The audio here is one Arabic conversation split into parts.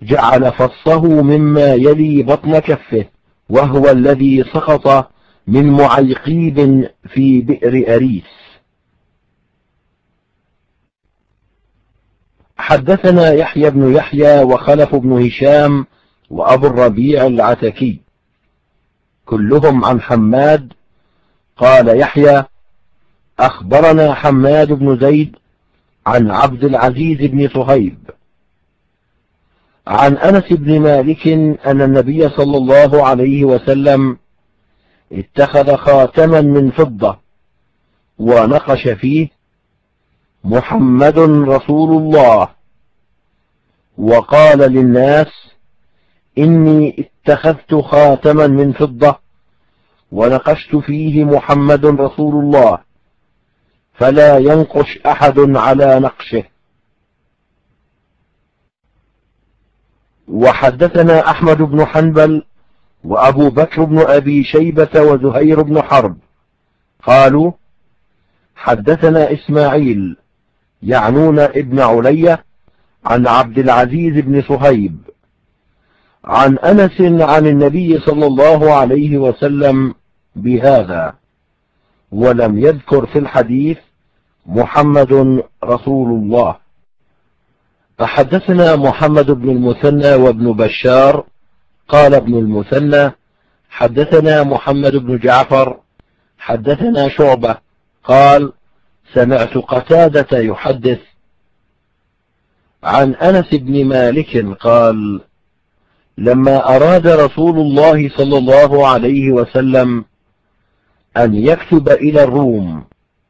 جعل فصه مما يلي بطن كفه، وهو الذي سقط من معيقيب في بئر أريس. حدثنا يحيى بن يحيى وخلف بن هشام وأبو الربيع العتكي كلهم عن حماد. قال يحيى: أخبرنا حماد بن زيد عن عبد العزيز بن صهيب عن أنس بن مالك أن النبي صلى الله عليه وسلم اتخذ خاتما من فضة ونقش فيه: محمد رسول الله، وقال للناس: إني اتخذت خاتما من فضة ونقشت فيه محمد رسول الله، فلا ينقش أحد على نقشه. وحدثنا أحمد بن حنبل وأبو بكر بن أبي شيبة وزهير بن حرب قالوا: حدثنا إسماعيل يعنون ابن علية عن عبد العزيز بن صهيب عن أنس عن النبي صلى الله عليه وسلم بهذا، ولم يذكر في الحديث محمد رسول الله. فحدثنا محمد بن المثنى وابن بشار قال ابن المثنى: حدثنا محمد بن جعفر حدثنا شعبة قال: سمعت قتادة يحدث عن أنس بن مالك قال: لما أراد رسول الله صلى الله عليه وسلم أن يكتب إلى الروم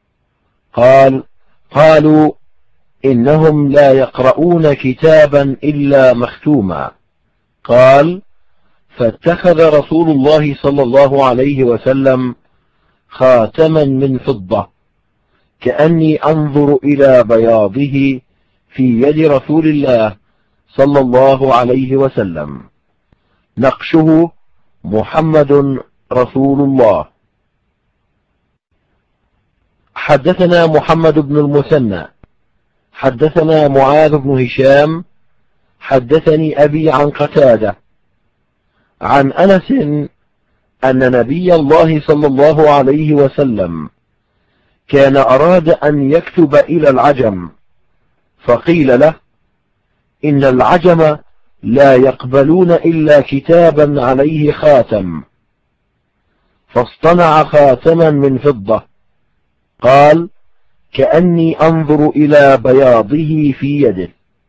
قالوا: إنهم لا يقرؤون كتابا إلا مختوما. قال: فاتخذ رسول الله صلى الله عليه وسلم خاتما من فضة كأني أنظر إلى بياضه في يد رسول الله صلى الله عليه وسلم، نقشه محمد رسول الله. حدثنا محمد بن المثنى حدثنا معاذ بن هشام حدثني أبي عن قتادة عن أنس أن نبي الله صلى الله عليه وسلم كان أراد أن يكتب إلى العجم، فقيل له: إن العجم لا يقبلون إلا كتابا عليه خاتم، فاصطنع خاتما من فضة. قال: كأني أنظر إلى بياضه في يده.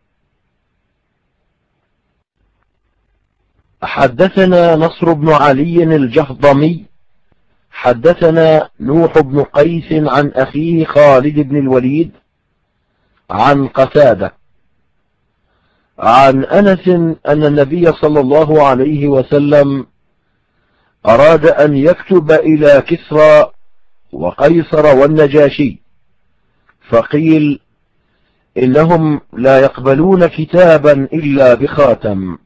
حدثنا نصر بن علي الجهضمي حدثنا نوح بن قيس عن أخيه خالد بن الوليد عن قتادة عن أنس أن النبي صلى الله عليه وسلم أراد أن يكتب إلى كسرى وقيصر والنجاشي، فقيل: إنهم لا يقبلون كتابا إلا بخاتم،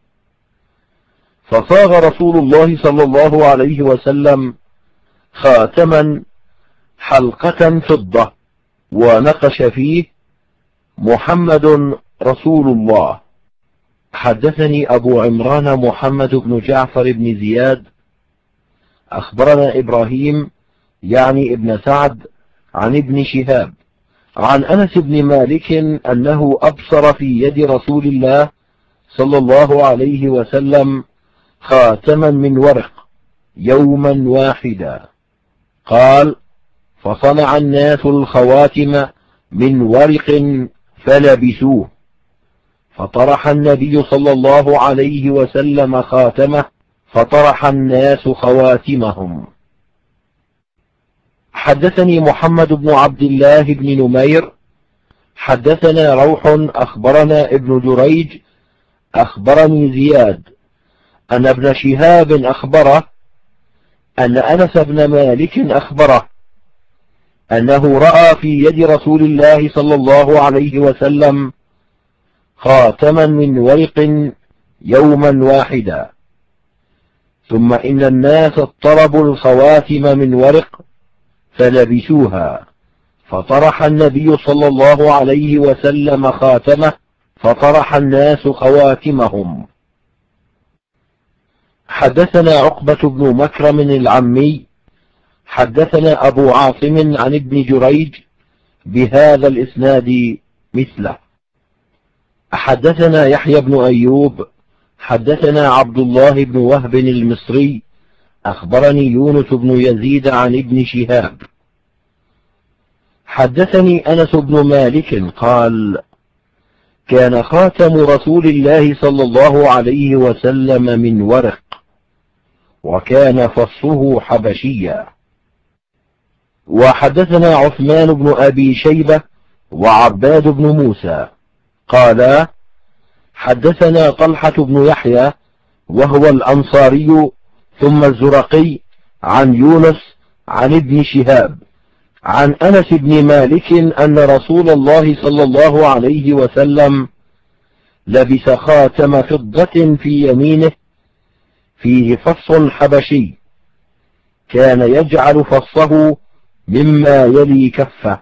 فصاغ رسول الله صلى الله عليه وسلم خاتما حلقة فضة ونقش فيه: محمد رسول الله. حدثني أبو عمران محمد بن جعفر بن زياد أخبرنا إبراهيم يعني ابن سعد عن ابن شهاب عن أنس بن مالك أنه أبصر في يد رسول الله صلى الله عليه وسلم خاتما من ورق يوما واحدا. قال: فصنع الناس الخواتم من ورق فلبسوه، فطرح النبي صلى الله عليه وسلم خاتمه، فطرح الناس خواتمهم. حدثني محمد بن عبد الله بن نمير حدثنا روح أخبرنا ابن جريج أخبرني زياد أن ابن شهاب أخبره أن أنس بن مالك أخبره أنه رأى في يد رسول الله صلى الله عليه وسلم خاتما من ورق يوما واحدا، ثم إن الناس اضطربوا الخواتم من ورق فلبسوها، فطرح النبي صلى الله عليه وسلم خاتمه فطرح الناس خواتمهم. حدثنا عقبة بن مكرم العمي حدثنا أبو عاصم عن ابن جريج بهذا الإسناد مثله. حدثنا يحيى بن أيوب حدثنا عبد الله بن وهب المصري أخبرني يونس بن يزيد عن ابن شهاب حدثني أنس بن مالك قال: كان خاتم رسول الله صلى الله عليه وسلم من ورق، وكان فصه حبشيا. وحدثنا عثمان بن أبي شيبة وعباد بن موسى قالا: حدثنا طلحة بن يحيى وهو الأنصاري ثم الزرقي عن يونس عن ابن شهاب عن أنس بن مالك أن رسول الله صلى الله عليه وسلم لبس خاتم فضة في يمينه فيه فص حبشي، كان يجعل فصه مما يلي كفه.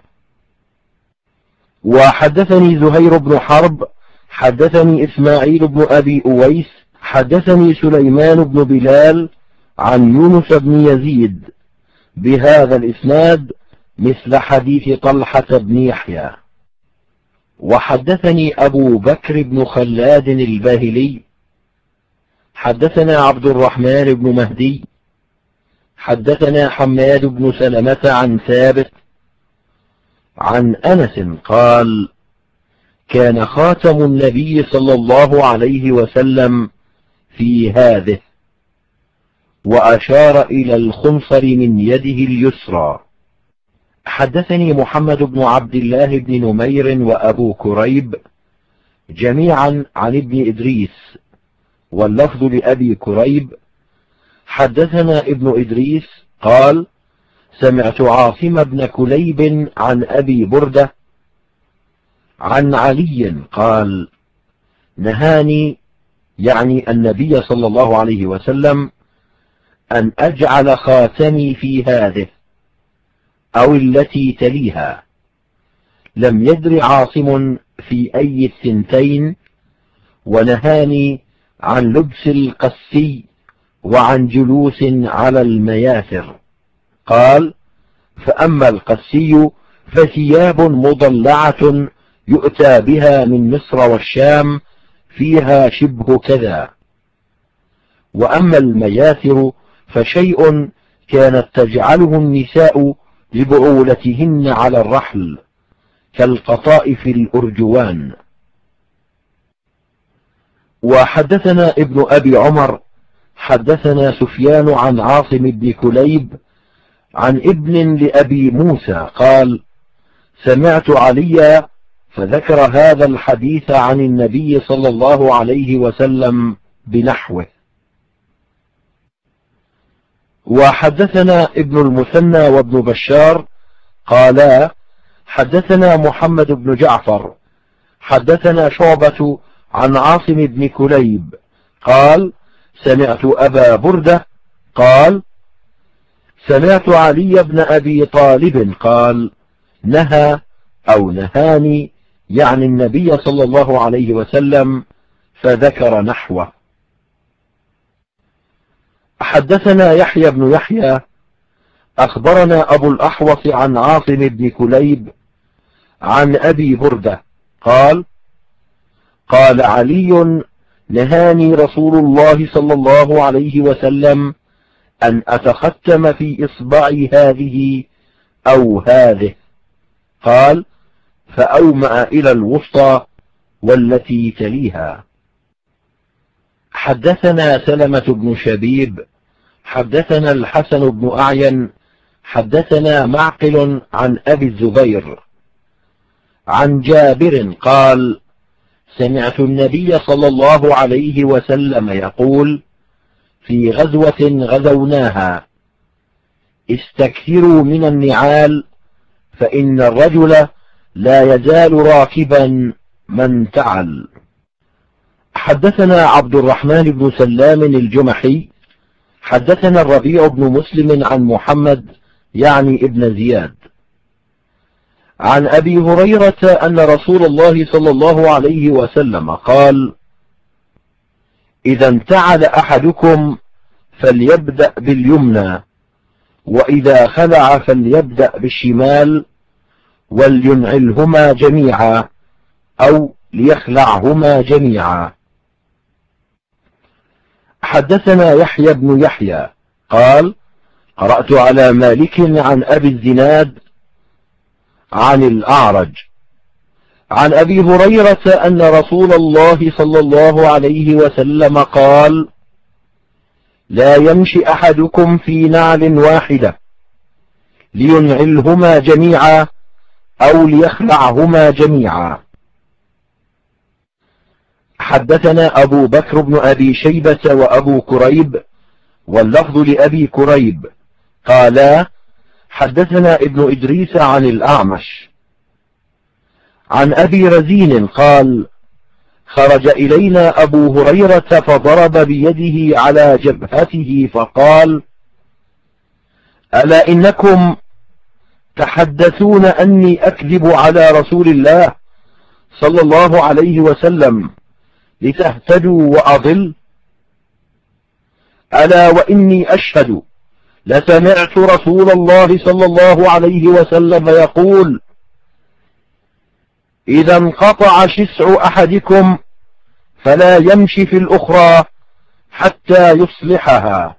وحدثني زهير بن حرب حدثني إسماعيل بن أبي أويس حدثني سليمان بن بلال عن يونس بن يزيد بهذا الإسناد مثل حديث طلحة بن يحيى. وحدثني أبو بكر بن خلاد الباهلي حدثنا عبد الرحمن بن مهدي حدثنا حماد بن سلمة عن ثابت عن أنس قال: كان خاتم النبي صلى الله عليه وسلم في هذه، وأشار إلى الخنصر من يده اليسرى. حدثني محمد بن عبد الله بن نمير وأبو كريب جميعا عن ابن إدريس، واللفظ لأبي كريب: حدثنا ابن إدريس قال: سمعت عاصم بن كليب عن أبي بردة عن علي قال: نهاني، يعني النبي صلى الله عليه وسلم، أن أجعل خاتمي في هذه أو التي تليها. لم يدر عاصم في أي الثنتين، ونهاني عن لبس القسي وعن جلوس على المياسر. قال: فأما القسي فثياب مضلعة يؤتى بها من مصر والشام فيها شبه كذا، وأما المياثر فشيء كانت تجعله النساء لبعولتهن على الرحل كالقطائف الأرجوان. وحدثنا ابن أبي عمر حدثنا سفيان عن عاصم بن كليب عن ابن لأبي موسى قال: سمعت عليا فذكر هذا الحديث عن النبي صلى الله عليه وسلم بنحوه. وحدثنا ابن المثنى وابن بشار قالا: حدثنا محمد بن جعفر حدثنا شعبة عن عاصم بن كليب قال: سمعت أبا بردة قال: سمعت علي بن أبي طالب قال: نهى أو نهاني، يعني النبي صلى الله عليه وسلم، فذكر نحوه. حدثنا يحيى بن يحيى أخبرنا أبو الأحوص عن عاصم بن كليب عن أبي بردة قال: قال علي: نهاني رسول الله صلى الله عليه وسلم أن أتختم في إصبعي هذه أو هذه. قال: فأومأ إلى الوسطى والتي تليها. حدثنا سلمة بن شبيب حدثنا الحسن بن أعين حدثنا معقل عن أبي الزبير عن جابر قال: سمعت النبي صلى الله عليه وسلم يقول في غزوة غزوناها: استكثروا من النعال، فإن الرجل لا يزال راكبا من تعل. حدثنا عبد الرحمن بن سلام الجمحي حدثنا الربيع بن مسلم عن محمد، يعني ابن زياد، عن أبي هريرة أن رسول الله صلى الله عليه وسلم قال: إذا انتعل أحدكم فليبدأ باليمنى، وإذا خلع فليبدأ بالشمال، ولينعلهما جميعا أو ليخلعهما جميعا. حدثنا يحيى بن يحيى قال: قرأت على مالك عن أبي الزناد عن الأعرج عن أبي هريرة أن رسول الله صلى الله عليه وسلم قال: لا يمشي أحدكم في نعل واحدة لينعلهما جميعا أو ليخلعهما جميعا. حدثنا أبو بكر بن أبي شيبة وأبو كريب، واللفظ لأبي كريب، قالا: حدثنا ابن إدريس عن الأعمش عن أبي رزين قال: خرج إلينا أبو هريرة فضرب بيده على جبهته فقال: ألا إنكم تحدثون أني أكذب على رسول الله صلى الله عليه وسلم لتهتدوا وأضل؟ ألا وإني أشهد لسمعت رسول الله صلى الله عليه وسلم يقول: إذا انقطع شسع أحدكم فلا يمشي في الأخرى حتى يصلحها.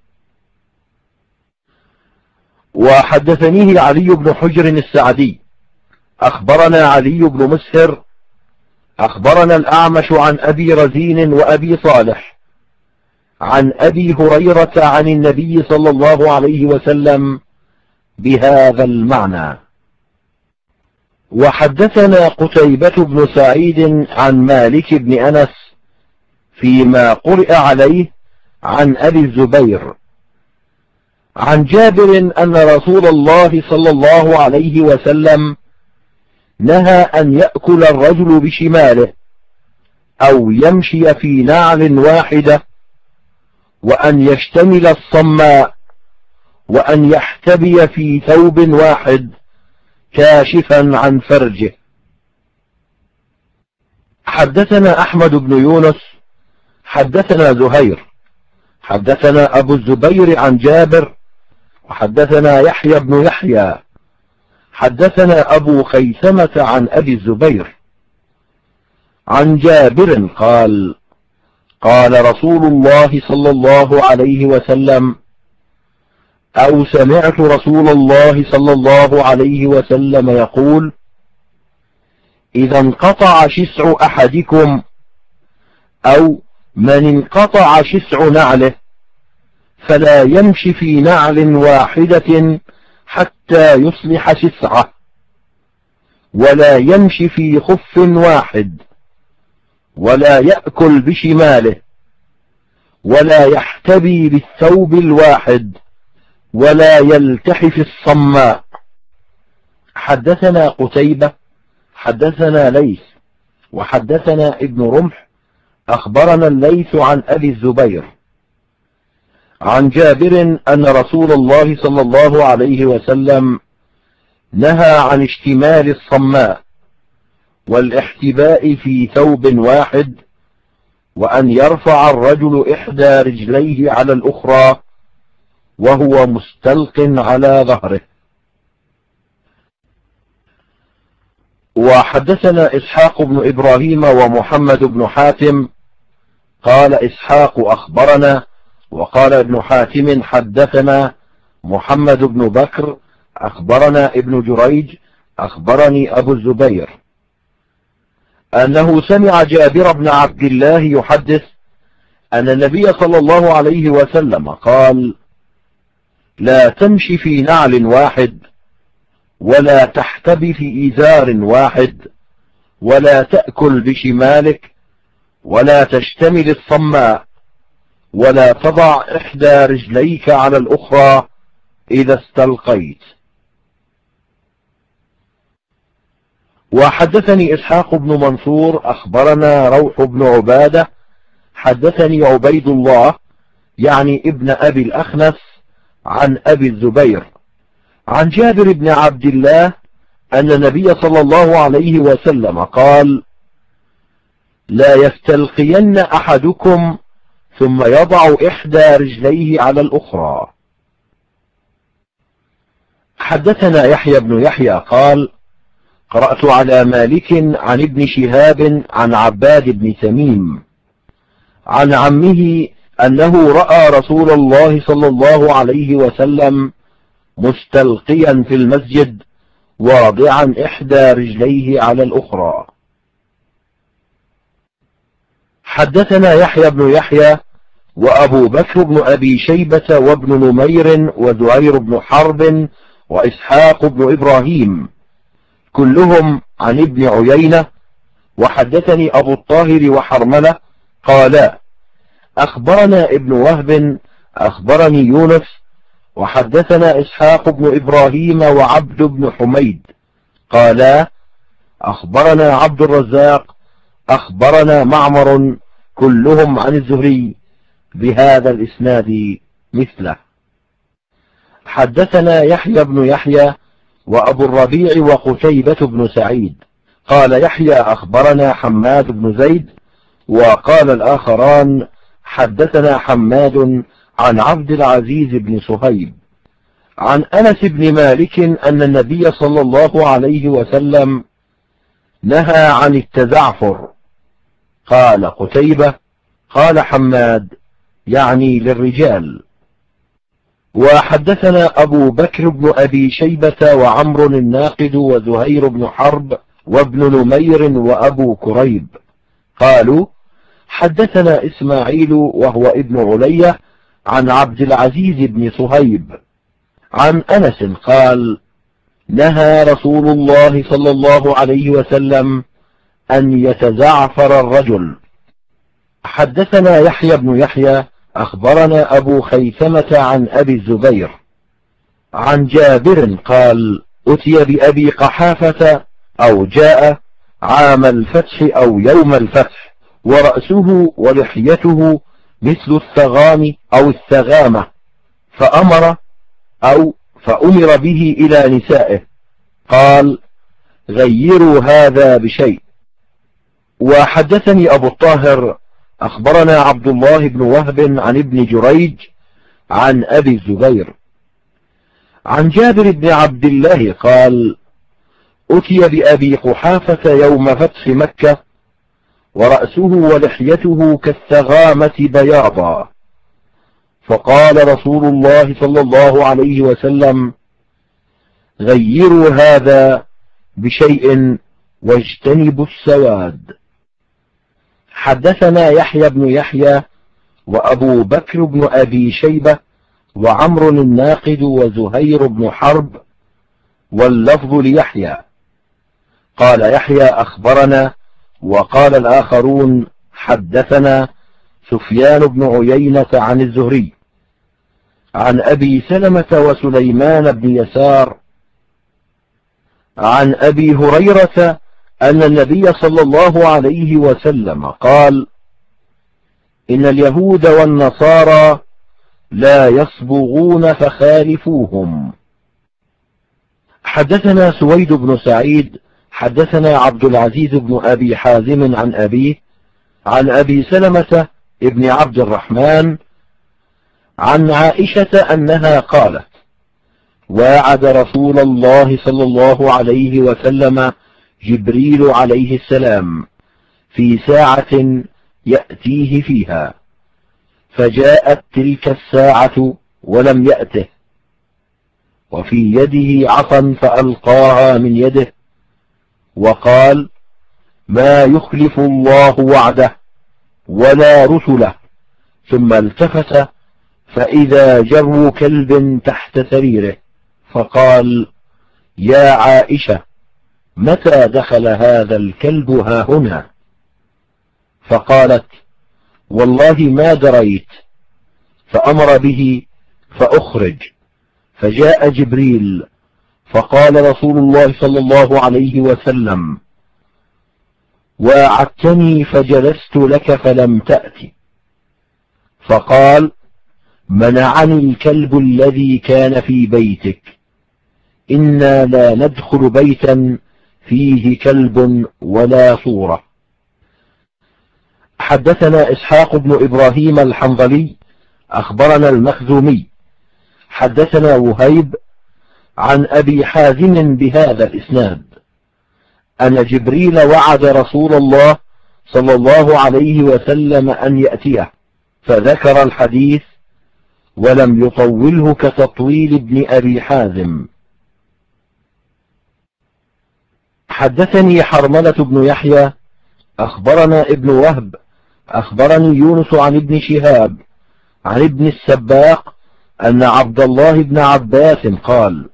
وحدثنيه علي بن حجر السعدي أخبرنا علي بن مسهر أخبرنا الأعمش عن أبي رزين وأبي صالح عن أبي هريرة عن النبي صلى الله عليه وسلم بهذا المعنى. وحدثنا قتيبة بن سعيد عن مالك بن أنس فيما قرئ عليه عن أبي الزبير عن جابر أن رسول الله صلى الله عليه وسلم نهى أن يأكل الرجل بشماله أو يمشي في نعل واحدة، وأن يشتمل الصماء، وأن يحتبي في ثوب واحد كاشفا عن فرجه. حدثنا أحمد بن يونس حدثنا زهير حدثنا أبو الزبير عن جابر، وحدثنا يحيى بن يحيى حدثنا أبو خيثمة عن أبي الزبير عن جابر قال: قال رسول الله صلى الله عليه وسلم: أو سمعت رسول الله صلى الله عليه وسلم يقول: إذا انقطع شسع أحدكم أو من انقطع شسع نعله فلا يمشي في نعل واحدة حتى يصلح شسعه، ولا يمشي في خف واحد، ولا يأكل بشماله، ولا يحتبي بالثوب الواحد، ولا يلتحف الصماء. حدثنا قتيبة حدثنا ليث وحدثنا ابن رمح أخبرنا الليث عن أبي الزبير عن جابر أن رسول الله صلى الله عليه وسلم نهى عن اشتمال الصماء والاحتباء في ثوب واحد، وأن يرفع الرجل إحدى رجليه على الأخرى وهو مستلق على ظهره. وحدثنا إسحاق بن إبراهيم ومحمد بن حاتم قال إسحاق أخبرنا، وقال ابن حاتم حدثنا محمد بن بكر أخبرنا ابن جريج أخبرني أبو الزبير أنه سمع جابر بن عبد الله يحدث أن النبي صلى الله عليه وسلم قال: لا تمشي في نعل واحد، ولا تحتبي في إزار واحد، ولا تأكل بشمالك، ولا تشتمل الصماء، ولا تضع إحدى رجليك على الأخرى إذا استلقيت. وحدثني إسحاق بن منصور أخبرنا روح بن عبادة حدثني عبيد الله يعني ابن أبي الأخنس عن أبي الزبير عن جابر بن عبد الله أن النبي صلى الله عليه وسلم قال: لا يستلقين أحدكم ثم يضع إحدى رجليه على الأخرى. حدثنا يحيى بن يحيى قال: قرأت على مالك عن ابن شهاب عن عباد بن تميم عن عمه أنه رأى رسول الله صلى الله عليه وسلم مستلقيا في المسجد واضعا إحدى رجليه على الأخرى. حدثنا يحيى بن يحيى وأبو بكر بن أبي شيبة وابن نمير وزهير بن حرب وإسحاق بن إبراهيم كلهم عن ابن عيينة. وحدثني أبو الطاهر وحرملة قالا: أخبرنا ابن وهب أخبرني يونس. وحدثنا إسحاق بن إبراهيم وعبد بن حميد قالا: أخبرنا عبد الرزاق أخبرنا معمر كلهم عن الزهري بهذا الإسناد مثله. حدثنا يحيى بن يحيى وأبو الربيع وقتيبة بن سعيد. قال يحيى: أخبرنا حماد بن زيد. وقال الآخران: حدثنا حماد عن عبد العزيز بن صهيب عن أنس بن مالك أن النبي صلى الله عليه وسلم نهى عن التزعفر. قال قتيبة: قال حماد يعني للرجال. وحدثنا أبو بكر بن أبي شيبة وعمر الناقد وزهير بن حرب وابن نمير وأبو كريب قالوا: حدثنا إسماعيل وهو ابن علية عن عبد العزيز بن صهيب عن أنس قال: نهى رسول الله صلى الله عليه وسلم أن يتزعفر الرجل. حدثنا يحيى بن يحيى أخبرنا أبو خيثمة عن أبي الزبير عن جابر قال: أتي بأبي قحافة أو جاء عام الفتح أو يوم الفتح ورأسه ولحيته مثل الثغام أو الثغامة، فأمر به إلى نسائه قال: غيروا هذا بشيء. وحدثني أبو الطاهر أخبرنا عبد الله بن وهب عن ابن جريج عن أبي الزبير عن جابر بن عبد الله قال: أتي بأبي قحافة يوم فتح مكة ورأسه ولحيته كالثغامة بياضا، فقال رسول الله صلى الله عليه وسلم: غيروا هذا بشيء واجتنبوا السواد. حدثنا يحيى بن يحيى وأبو بكر بن أبي شيبة وعمر الناقد وزهير بن حرب واللفظ ليحيى. قال يحيى: أخبرنا. وقال الآخرون: حدثنا سفيان بن عيينة عن الزهري عن أبي سلمة وسليمان بن يسار عن أبي هريرة أن النبي صلى الله عليه وسلم قال: إن اليهود والنصارى لا يصبغون فخالفوهم. حدثنا سويد بن سعيد حدثنا عبد العزيز بن أبي حازم عن أبيه عن أبي سلمة ابن عبد الرحمن عن عائشة أنها قالت: واعد رسول الله صلى الله عليه وسلم جبريل عليه السلام في ساعة يأتيه فيها، فجاءت تلك الساعة ولم يأته، وفي يده عصا فألقاها من يده وقال: ما يخلف الله وعده ولا رسله. ثم التفت فإذا جرو كلب تحت سريره، فقال: يا عائشة، متى دخل هذا الكلب هاهنا؟ فقالت: والله ما دريت. فأمر به فأخرج، فجاء جبريل فقال رسول الله صلى الله عليه وسلم: واعدتني فجلست لك فلم تأتي. فقال: منعني الكلب الذي كان في بيتك، إنا لا ندخل بيتا فيه كلب ولا صورة. حدثنا إسحاق بن إبراهيم الحنظلي أخبرنا المخزومي حدثنا وهيب عن أبي حازم بهذا الإسناد أن جبريل وعد رسول الله صلى الله عليه وسلم أن يأتيه، فذكر الحديث ولم يطوله كتطويل ابن أبي حازم. حدثني حرملة بن يحيى أخبرنا ابن وهب أخبرني يونس عن ابن شهاب عن ابن السباق أن عبد الله بن عباس قال: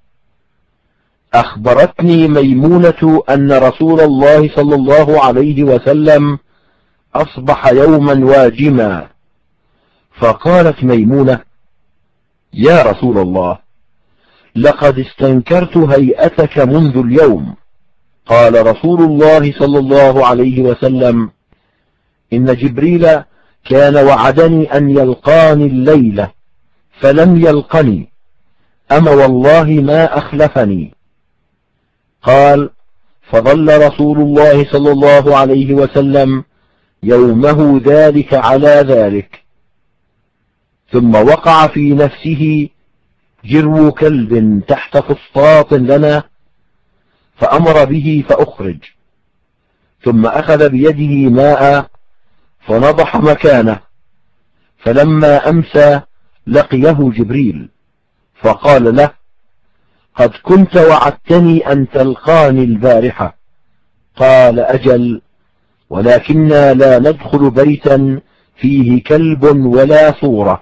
أخبرتني ميمونة أن رسول الله صلى الله عليه وسلم أصبح يوما واجما، فقالت ميمونة: يا رسول الله، لقد استنكرت هيئتك منذ اليوم. قال رسول الله صلى الله عليه وسلم: إن جبريل كان وعدني أن يلقاني الليلة فلم يلقني، أما والله ما أخلفني. قال: فظل رسول الله صلى الله عليه وسلم يومه ذلك على ذلك، ثم وقع في نفسه جرو كلب تحت فسطاط لنا، فأمر به فأخرج، ثم أخذ بيده ماء فنضح مكانه، فلما أمسى لقيه جبريل فقال له: قد كنت وعدتني أن تلقاني البارحة. قال: أجل، ولكننا لا ندخل بيتا فيه كلب ولا صورة.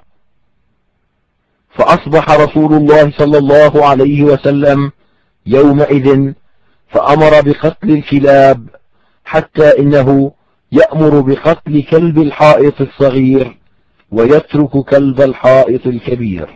فأصبح رسول الله صلى الله عليه وسلم يومئذ فأمر بقتل الكلاب، حتى إنه يأمر بقتل كلب الحائط الصغير ويترك كلب الحائط الكبير.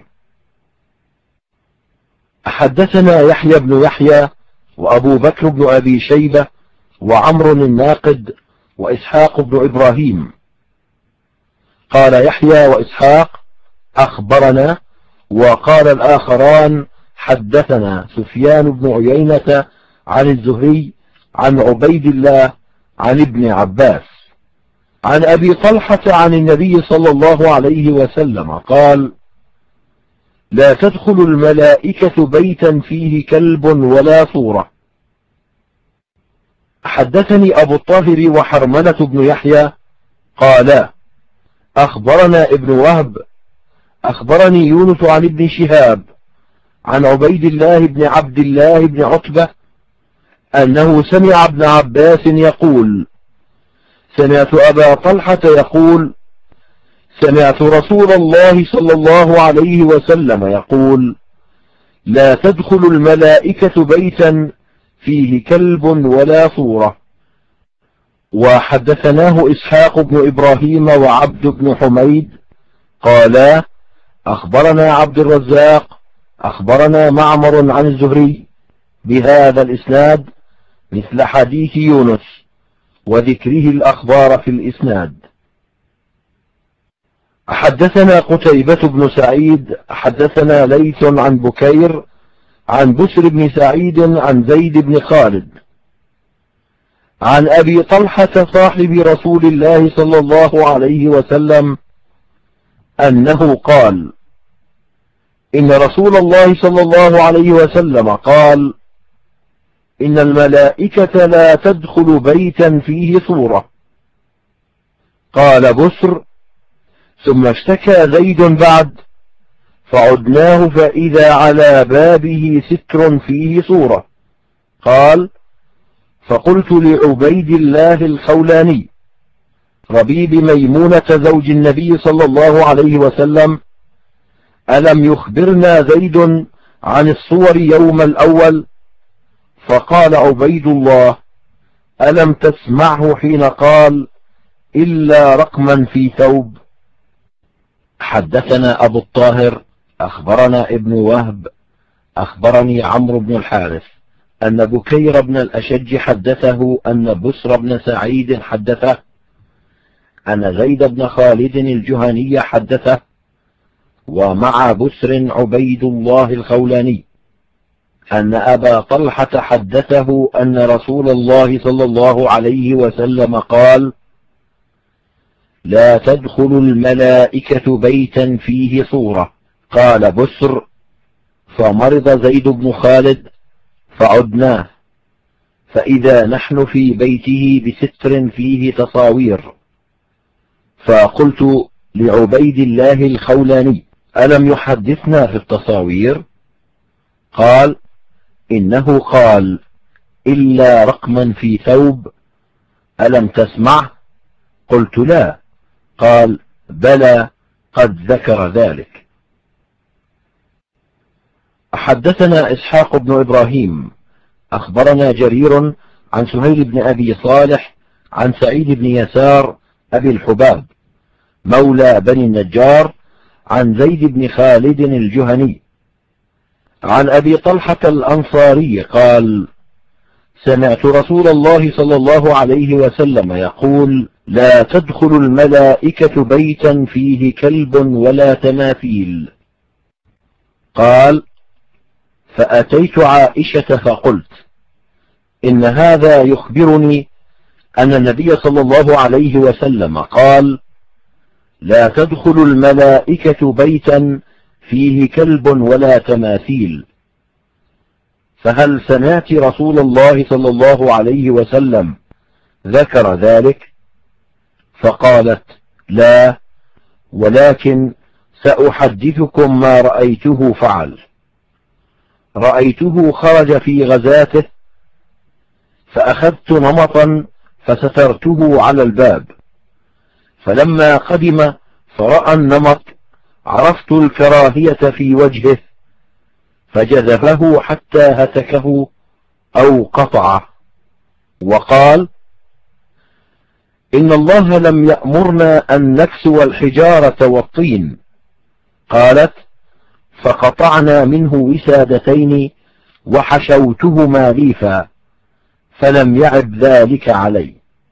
حدثنا يحيى بن يحيى وأبو بكر بن أبي شيبة وعمر الناقد وإسحاق بن إبراهيم. قال يحيى وإسحاق: أخبرنا، وقال الآخران: حدثنا سفيان بن عيينة عن الزهري عن عبيد الله عن ابن عباس عن أبي طلحة عن النبي صلى الله عليه وسلم قال: لا تدخل الملائكة بيتا فيه كلب ولا صورة. حدثني أبو الطاهر وحرملة بن يحيى قالا: أخبرنا ابن وهب أخبرني يونس عن ابن شهاب عن عبيد الله بن عبد الله بن عتبة أنه سمع ابن عباس يقول: سمعت أبا طلحة يقول: سمعت رسول الله صلى الله عليه وسلم يقول: لا تدخل الملائكة بيتا فيه كلب ولا صورة. وحدثناه إسحاق بن إبراهيم وعبد بن حميد قالا: أخبرنا عبد الرزاق أخبرنا معمر عن الزهري بهذا الإسناد مثل حديث يونس، وذكره الأخبار في الإسناد. حدثنا قتيبة بن سعيد حدثنا ليث عن بكير عن بسر بن سعيد عن زيد بن خالد عن أبي طلحة صاحب رسول الله صلى الله عليه وسلم أنه قال: إن رسول الله صلى الله عليه وسلم قال: إن الملائكة لا تدخل بيتا فيه صورة. قال بسر: ثم اشتكى زيد بعد، فعدناه فإذا على بابه ستر فيه صورة. قال: فقلت لعبيد الله الخولاني ربيب ميمونة زوج النبي صلى الله عليه وسلم: ألم يخبرنا زيد عن الصور يوم الأول؟ فقال عبيد الله: ألم تسمعه حين قال: إلا رقما في ثوب؟ حدثنا أبو الطاهر أخبرنا ابن وهب أخبرني عمرو بن الحارث أن بكير بن الأشج حدثه أن بسر بن سعيد حدثه أن زيد بن خالد الجهني حدثه، ومع بسر عبيد الله الخولاني. أن أبا طلحة حدثه أن رسول الله صلى الله عليه وسلم قال: لا تدخل الملائكة بيتا فيه صورة. قال بسر: فمرض زيد بن خالد فعدناه، فإذا نحن في بيته بستر فيه تصاوير، فقلت لعبيد الله الخولاني: ألم يحدثنا في التصاوير؟ قال: إنه قال: إلا رقما في ثوب. ألم تسمع؟ قلت: لا. قال: بلى، قد ذكر ذلك. حدثنا إسحاق بن إبراهيم أخبرنا جرير عن سهيل بن أبي صالح عن سعيد بن يسار أبي الحباب مولى بني النجار عن زيد بن خالد الجهني عن أبي طلحة الأنصاري قال: سمعت رسول الله صلى الله عليه وسلم يقول: لا تدخل الملائكة بيتا فيه كلب ولا تماثيل. قال: فأتيت عائشة فقلت: إن هذا يخبرني أن النبي صلى الله عليه وسلم قال: لا تدخل الملائكة بيتا فيه كلب ولا تماثيل، فهل سمعت رسول الله صلى الله عليه وسلم ذكر ذلك؟ فقالت: لا، ولكن سأحدثكم ما رأيته فعل. رأيته خرج في غزاته، فأخذت نمطا فسترته على الباب، فلما قدم فرأى النمط عرفت الكراهية في وجهه، فجذبه حتى هتكه أو قطعه، وقال: إن الله لم يأمرنا أن نكسو الحجارة والطين. قالت: فقطعنا منه وسادتين وحشوتهما ليفا، فلم يعب ذلك علي.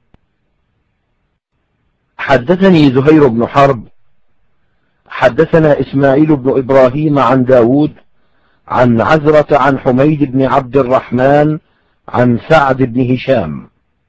حدثني زهير بن حرب حدثنا إسماعيل بن إبراهيم عن داود عن عزرة عن حميد بن عبد الرحمن عن سعد بن هشام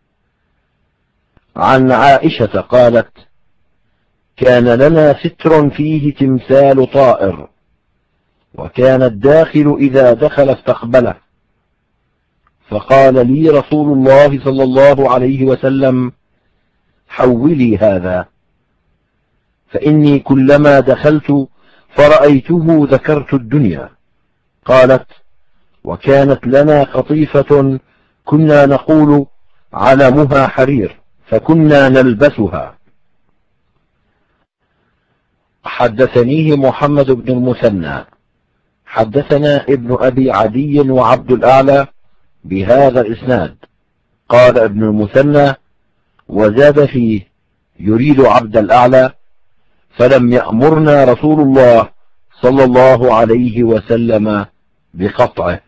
عن عائشة قالت: كان لنا ستر فيه تمثال طائر، وكان الداخل إذا دخل استقبله، فقال لي رسول الله صلى الله عليه وسلم: حولي هذا، فإني كلما دخلت فرأيته ذكرت الدنيا. قالت: وكانت لنا قطيفة كنا نقول علمها حرير، فكنا نلبسها. حدثنيه محمد بن المثنى حدثنا ابن أبي عدي وعبد الأعلى بهذا الإسناد. قال ابن المثنى: وزاد فيه يريد عبد الأعلى، فلم يأمرنا رسول الله صلى الله عليه وسلم بقطعه.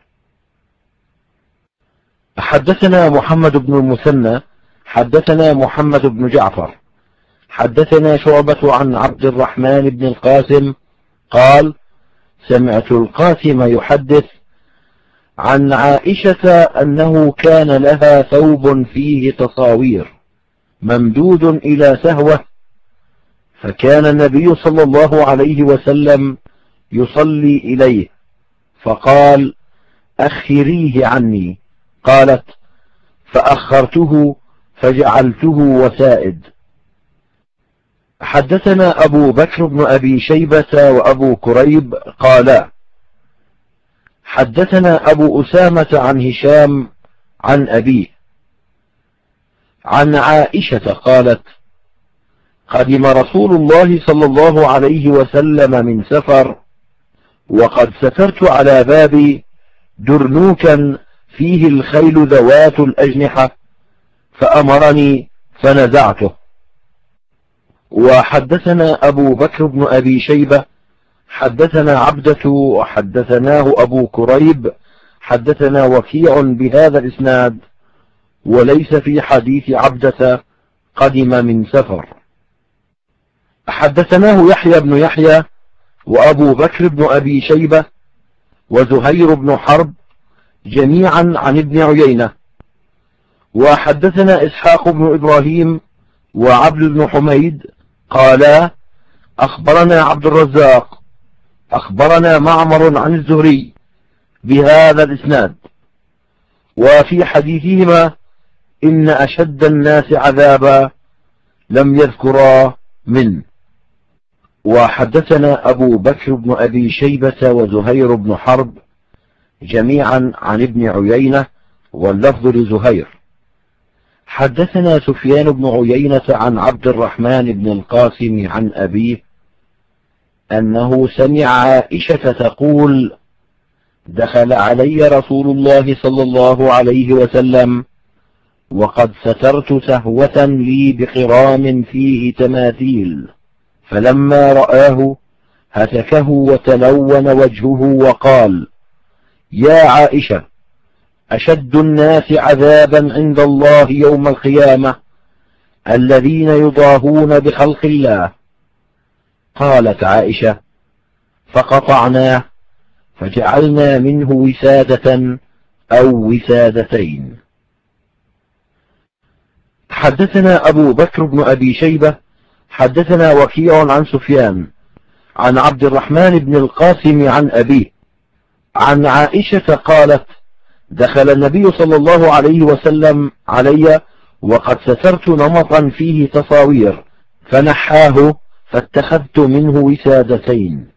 حدثنا محمد بن المثنى حدثنا محمد بن جعفر حدثنا شعبة عن عبد الرحمن بن القاسم قال: سمعت القاسم يحدث عن عائشة أنه كان لها ثوب فيه تصاوير ممدود إلى سهوة، فكان النبي صلى الله عليه وسلم يصلي إليه، فقال: أخريه عني. قالت: فأخرته فجعلته وسائد. حدثنا أبو بكر بن أبي شيبة وأبو كريب قالا: حدثنا أبو أسامة عن هشام عن أبيه عن عائشة قالت: قدم رسول الله صلى الله عليه وسلم من سفر، وقد سترت على بابي درنوكا فيه الخيل ذوات الأجنحة، فأمرني فنزعته. وحدثنا أبو بكر بن أبي شيبة حدثنا عبدة وحدثناه أبو كريب حدثنا وكيع بهذا الإسناد، وليس في حديث عبدة قدم من سفر. حدثناه يحيى بن يحيى وأبو بكر بن أبي شيبة وزهير بن حرب جميعا عن ابن عيينة. وحدثنا إسحاق بن إبراهيم وعبد بن حميد قالا أخبرنا عبد الرزاق أخبرنا معمر عن الزهري بهذا الإسناد. وفي حديثهما إن أشد الناس عذابا لم يذكرا منه. وحدثنا أبو بكر بن أبي شيبة وزهير بن حرب جميعا عن ابن عيينة واللفظ لزهير. حدثنا سفيان بن عيينة عن عبد الرحمن بن القاسم عن أبيه أنه سمع عائشة تقول دخل علي رسول الله صلى الله عليه وسلم وقد سترت سهوة لي بقرام فيه تماثيل، فلما رآه هتكه وتلون وجهه وقال يا عائشة أشد الناس عذابا عند الله يوم القيامة الذين يضاهون بخلق الله. قالت عائشة فقطعناه فجعلنا منه وسادة أو وسادتين. حدثنا أبو بكر بن أبي شيبة حدثنا وكيع عن سفيان عن عبد الرحمن بن القاسم عن أبيه عن عائشة قالت دخل النبي صلى الله عليه وسلم علي وقد سترت نمطا فيه تصاوير فنحاه فاتخذت منه وسادتين.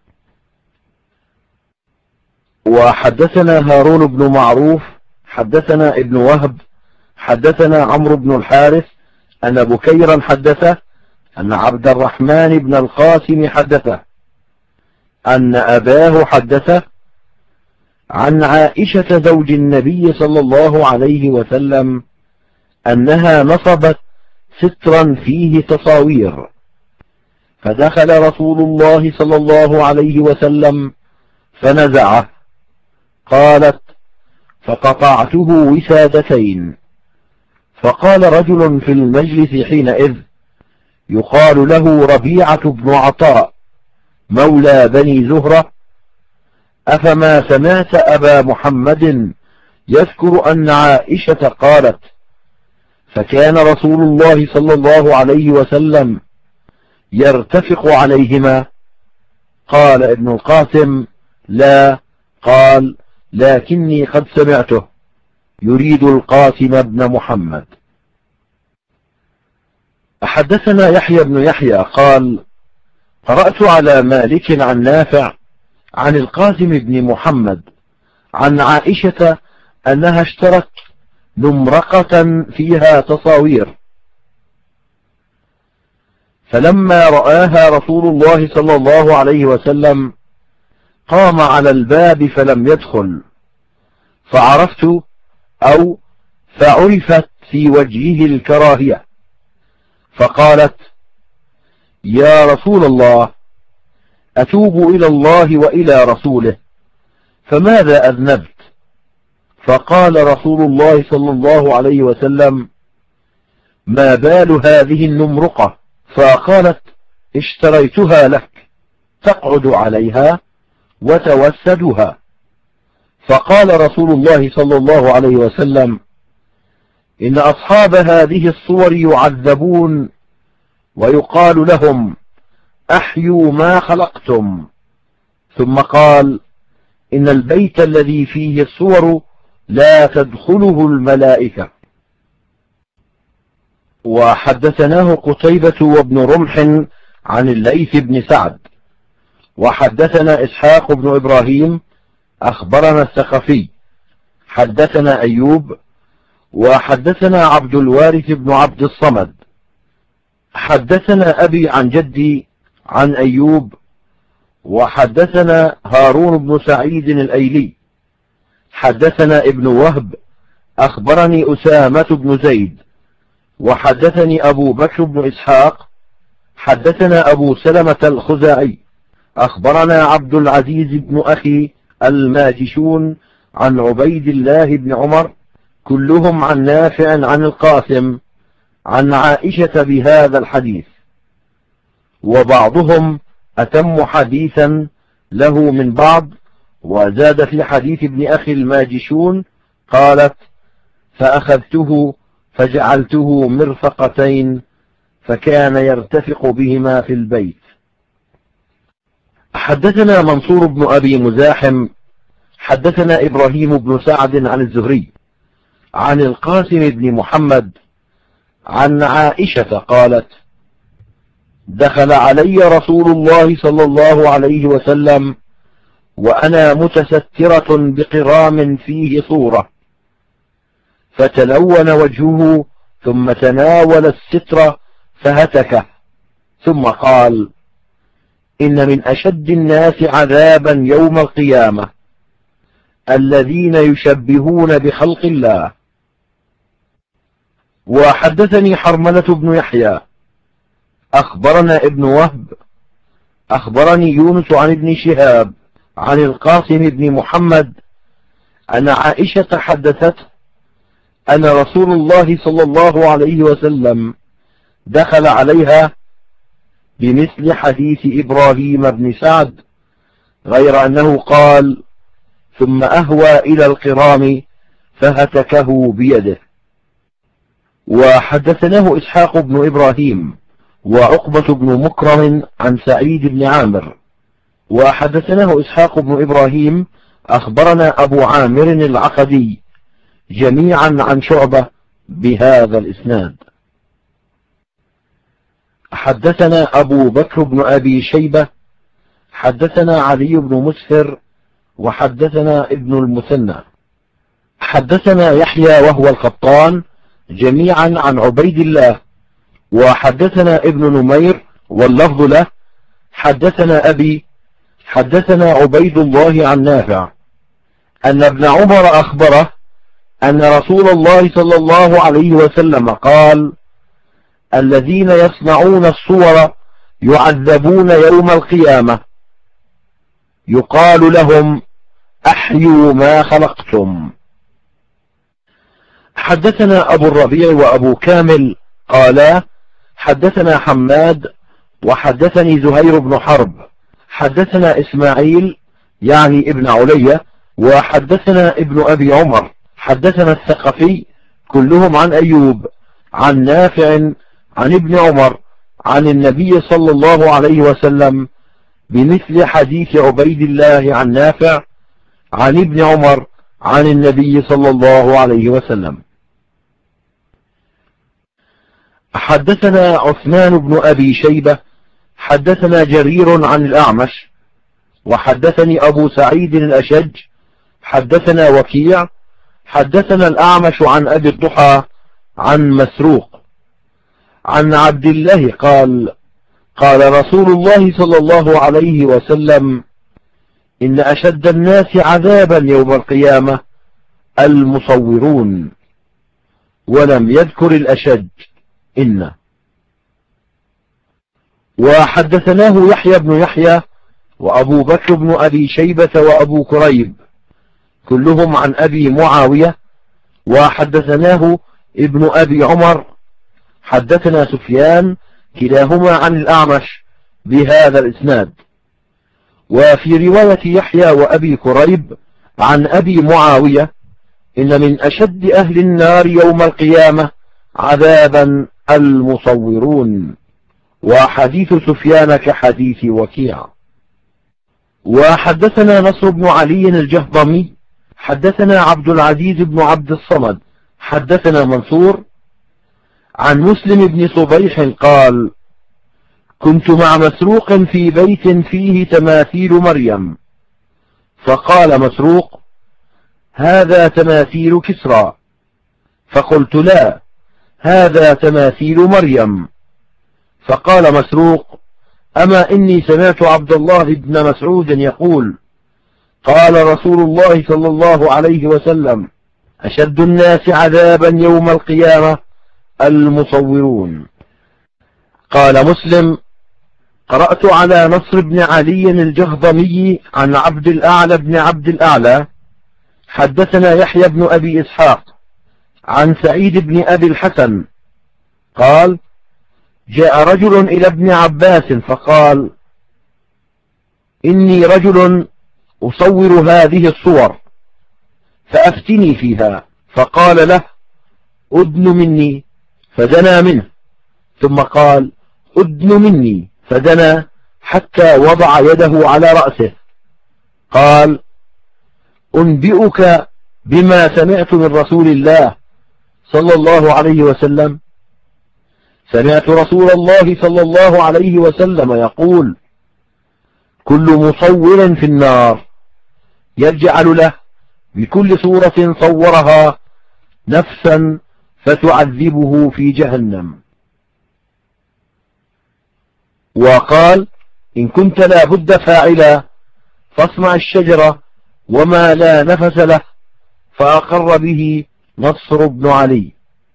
وحدثنا هارون بن معروف حدثنا ابن وهب حدثنا عمرو بن الحارث أن بكيرا حدثه أن عبد الرحمن بن القاسم حدثه أن أباه حدثه عن عائشة زوج النبي صلى الله عليه وسلم أنها نصبت سترا فيه تصاوير، فدخل رسول الله صلى الله عليه وسلم فنزعه. قالت فقطعته وسادتين. فقال رجل في المجلس حينئذ يقال له ربيعة بن عطاء مولى بني زهرة أفما سمعت أبا محمد يذكر أن عائشة قالت فكان رسول الله صلى الله عليه وسلم يرتفق عليهما؟ قال ابن القاسم لا، قال لكني قد سمعته يريد القاسم بن محمد. حدثنا يحيى بن يحيى قال قرأت على مالك عن نافع عن القاسم بن محمد عن عائشة أنها اشترت نمرقة فيها تصاوير، فلما رآها رسول الله صلى الله عليه وسلم قام على الباب فلم يدخل، فعرفت أو فعرفت في وجهه الكراهية، فقالت يا رسول الله أتوب إلى الله وإلى رسوله، فماذا أذنبت؟ فقال رسول الله صلى الله عليه وسلم ما بال هذه النمرقة؟ فقالت اشتريتها لك تقعد عليها وتوسدها. فقال رسول الله صلى الله عليه وسلم إن أصحاب هذه الصور يعذبون ويقال لهم أحيوا ما خلقتم. ثم قال إن البيت الذي فيه الصور لا تدخله الملائكة. وحدثناه قتيبة وابن رمح عن الليث بن سعد وحدثنا إسحاق بن إبراهيم أخبرنا الثقفي حدثنا أيوب وحدثنا عبد الوارث بن عبد الصمد حدثنا أبي عن جدي عن أيوب وحدثنا هارون بن سعيد الأيلي حدثنا ابن وهب أخبرني أسامة بن زيد وحدثني أبو بكر بن إسحاق حدثنا أبو سلمة الخزاعي أخبرنا عبد العزيز بن أخي الماجشون عن عبيد الله بن عمر كلهم عن نافع عن القاسم عن عائشة بهذا الحديث، وبعضهم أتم حديثا له من بعض، وزاد في حديث ابن أخي الماجشون قالت: فأخذته فجعلته مرفقتين، فكان يرتفق بهما في البيت. حدثنا منصور بن أبي مزاحم حدثنا إبراهيم بن سعد عن الزهري عن القاسم بن محمد عن عائشة قالت: دخل علي رسول الله صلى الله عليه وسلم وأنا متسترة بقرام فيه صورة، فتلون وجهه ثم تناول الستر فهتكه، ثم قال: إن من أشد الناس عذابا يوم القيامة الذين يشبهون بخلق الله. وحدثني حرملة بن يحيى أخبرنا ابن وهب أخبرني يونس عن ابن شهاب عن القاسم بن محمد أن عائشة حدثته أن رسول الله صلى الله عليه وسلم دخل عليها بمثل حديث إبراهيم بن سعد، غير أنه قال: ثم أهوى إلى القرام فهتكه بيده. وحدثناه إسحاق بن إبراهيم وعقبة بن مكرم عن سعيد بن عامر. وحدثناه إسحاق بن إبراهيم أخبرنا أبو عامر العقدي جميعا عن شعبة بهذا الإسناد. حدثنا أبو بكر بن أبي شيبة حدثنا علي بن مسهر وحدثنا ابن المثنى حدثنا يحيى وهو القطان جميعا عن عبيد الله. وحدثنا ابن نمير واللفظ له حدثنا أبي حدثنا عبيد الله عن نافع أن ابن عمر أخبره أن رسول الله صلى الله عليه وسلم قال: الذين يصنعون الصور يعذبون يوم القيامة، يقال لهم: أحيوا ما خلقتم. حدثنا أبو الربيع وأبو كامل قالا: حدثنا حماد وحدثني زهير بن حرب حدثنا إسماعيل يعني ابن علية وحدثنا ابن أبي عمر حدثنا الثقفي كلهم عن أيوب عن نافع عن ابن عمر عن النبي صلى الله عليه وسلم بمثل حديث عبيد الله عن نافع عن ابن عمر عن النبي صلى الله عليه وسلم. حدثنا عثمان بن أبي شيبة حدثنا جرير عن الأعمش وحدثني أبو سعيد الأشج حدثنا وكيع حدثنا الأعمش عن أبي الضحى عن مسروق عن عبد الله قال: قال رسول الله صلى الله عليه وسلم: إن أشد الناس عذابا يوم القيامة المصورون، ولم يذكر الأشد إن. وحدثناه يحيى بن يحيى وأبو بكر بن أبي شيبة وأبو كريب كلهم عن أبي معاوية. وحدثناه ابن أبي عمر حدثنا سفيان كلاهما عن الأعمش بهذا الإسناد. وفي رواية يحيى وأبي كريب عن أبي معاوية: إن من أشد أهل النار يوم القيامة عذابا المصورون. وحديث سفيان كحديث وكيع. وحدثنا نصر بن علي الجهضمي حدثنا عبد العزيز بن عبد الصمد حدثنا منصور عن مسلم بن صبيح قال: كنت مع مسروق في بيت فيه تماثيل مريم، فقال مسروق: هذا تماثيل كسرى، فقلت: لا، هذا تماثيل مريم. فقال مسروق: أما إني سمعت عبد الله بن مسعود يقول: قال رسول الله صلى الله عليه وسلم: أشد الناس عذابا يوم القيامة المصورون. قال مسلم: قرأت على نصر بن علي الجهضمي عن عبد الأعلى بن عبد الأعلى حدثنا يحيى بن أبي إسحاق عن سعيد بن أبي الحسن قال: جاء رجل إلى ابن عباس فقال: إني رجل أصور هذه الصور، فأفتني فيها. فقال له: أدن مني، فدنا منه، ثم قال: أدن مني، فدنا حتى وضع يده على رأسه. قال: أنبئك بما سمعت من رسول الله صلى الله عليه وسلم. سمعت رسول الله صلى الله عليه وسلم يقول: كل مصور في النار، يجعل له بكل صورة صورها نفسا فتعذبه في جهنم. وقال: إن كنت لا بد فاعلا فاصنع الشجرة وما لا نفس له. فأقر به نصر بن علي.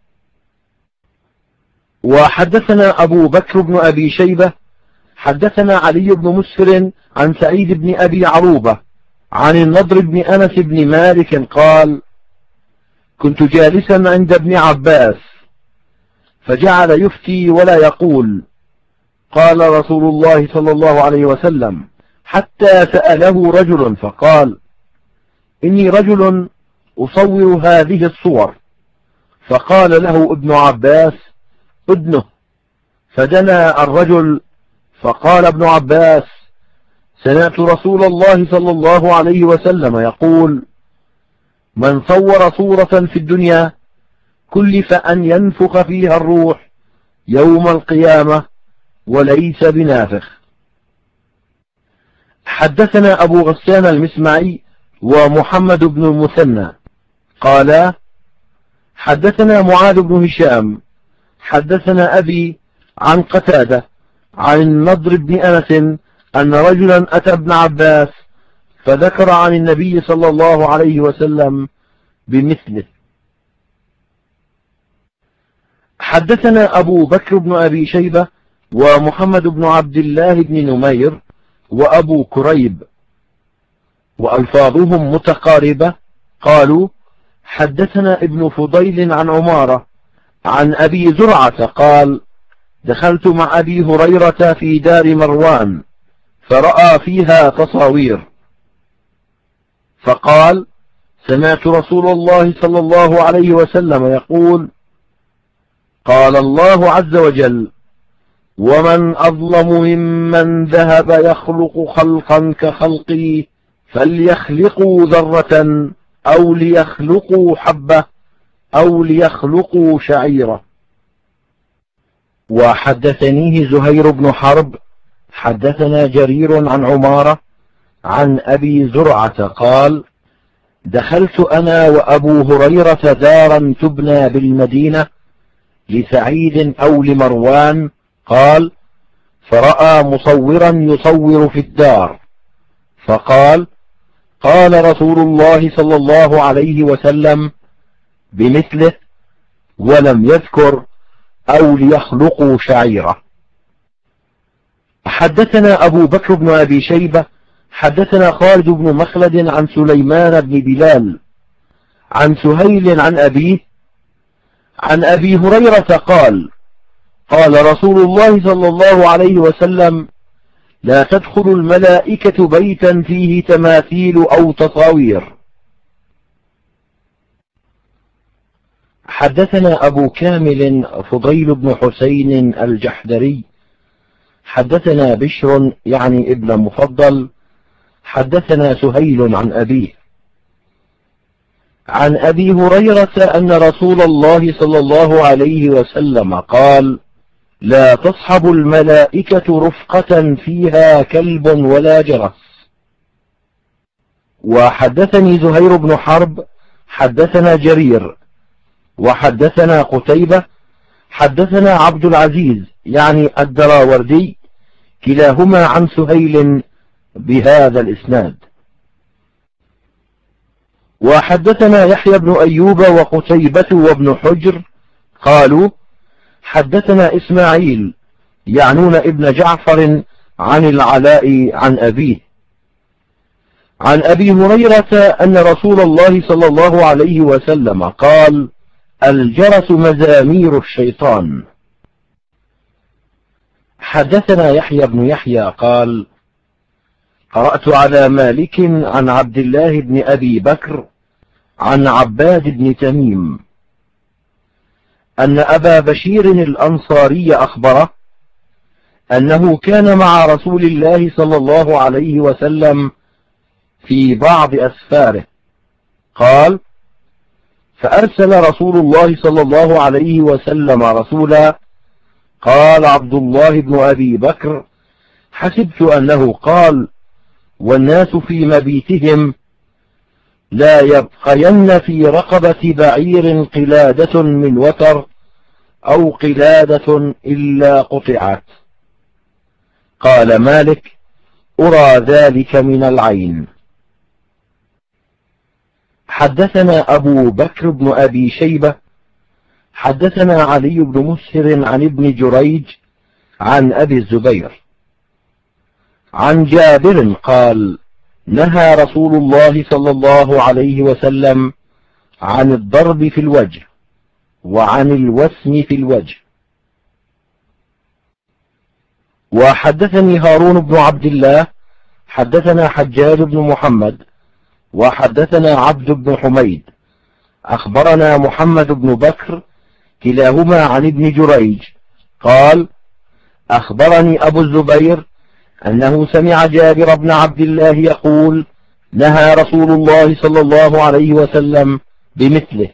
وحدثنا أبو بكر بن أبي شيبة حدثنا علي بن مسهر عن سعيد بن أبي عروبة عن النضر بن أنس بن مالك قال: كنت جالسا عند ابن عباس فجعل يفتي ولا يقول. قال رسول الله صلى الله عليه وسلم: حتى سأله رجل فقال: إني رجل أصور هذه الصور. فقال له ابن عباس: أدنه. فدنا الرجل فقال ابن عباس: سمعت رسول الله صلى الله عليه وسلم يقول: من صور صورة في الدنيا كلف أن ينفخ فيها الروح يوم القيامة وليس بنافخ. حدثنا أبو غسان المسمعي ومحمد بن المثنى قالا: حدثنا معاذ بن هشام حدثنا أبي عن قتادة عن النضر بن أنس أن رجلا أتى ابن عباس فذكر عن النبي صلى الله عليه وسلم بمثله. حدثنا أبو بكر بن أبي شيبة ومحمد بن عبد الله بن نمير وأبو كريب وألفاظهم متقاربة قالوا: حدثنا ابن فضيل عن عمارة عن أبي زرعة قال: دخلت مع أبي هريرة في دار مروان فرأى فيها تصاوير، فقال: سمعت رسول الله صلى الله عليه وسلم يقول: قال الله عز وجل: ومن أظلم ممن ذهب يخلق خلقا كخلقي فليخلقوا ذرة أو ليخلقوا حبة أو ليخلقوا شعيرة. وحدثنيه زهير بن حرب حدثنا جرير عن عمارة عن أبي زرعة قال: دخلت أنا وأبو هريرة دارا تبنى بالمدينة لسعيد أو لمروان قال: فرأى مصورا يصور في الدار فقال: قال رسول الله صلى الله عليه وسلم بمثله، ولم يذكر أو ليخلقوا شعيرة. حدثنا أبو بكر بن أبي شيبة حدثنا خالد بن مخلد عن سليمان بن بلال عن سهيل عن أبيه عن أبي هريرة قال: قال رسول الله صلى الله عليه وسلم: لا تدخل الملائكة بيتا فيه تماثيل أو تصاوير. حدثنا أبو كامل فضيل بن حسين الجحدري حدثنا بشر يعني ابن مفضل حدثنا سهيل عن أبيه عن أبي هريرة أن رسول الله صلى الله عليه وسلم قال: لا تصحب الملائكة رفقة فيها كلب ولا جرس. وحدثني زهير بن حرب حدثنا جرير وحدثنا قتيبة حدثنا عبد العزيز يعني الدراوردي كلاهما عن سهيل بهذا الإسناد. وحدثنا يحيى بن أيوب وقتيبة وابن حجر قالوا: حدثنا إسماعيل يعنون ابن جعفر عن العلاء عن أبيه عن أبي هريرة أن رسول الله صلى الله عليه وسلم قال: الجرس مزامير الشيطان. حدثنا يحيى بن يحيى قال: قرأت على مالك عن عبد الله بن أبي بكر عن عباد بن تميم أن أبا بشير الأنصاري أخبره أنه كان مع رسول الله صلى الله عليه وسلم في بعض أسفاره. قال: فأرسل رسول الله صلى الله عليه وسلم رسولا. قال عبد الله بن أبي بكر: حسبت أنه قال: والناس في مبيتهم لا يبقين في رقبة بعير قلادة من وتر أو قلادة إلا قطعت. قال مالك: أرى ذلك من العين. حدثنا أبو بكر بن أبي شيبة حدثنا علي بن مسهر عن ابن جريج عن أبي الزبير عن جابر قال: نهى رسول الله صلى الله عليه وسلم عن الضرب في الوجه وعن الوسم في الوجه. وحدثني هارون بن عبد الله حدثنا حجاج بن محمد وحدثنا عبد بن حميد أخبرنا محمد بن بكر كلاهما عن ابن جريج قال: أخبرني أبو الزبير أنه سمع جابر بن عبد الله يقول: نهى رسول الله صلى الله عليه وسلم بمثله.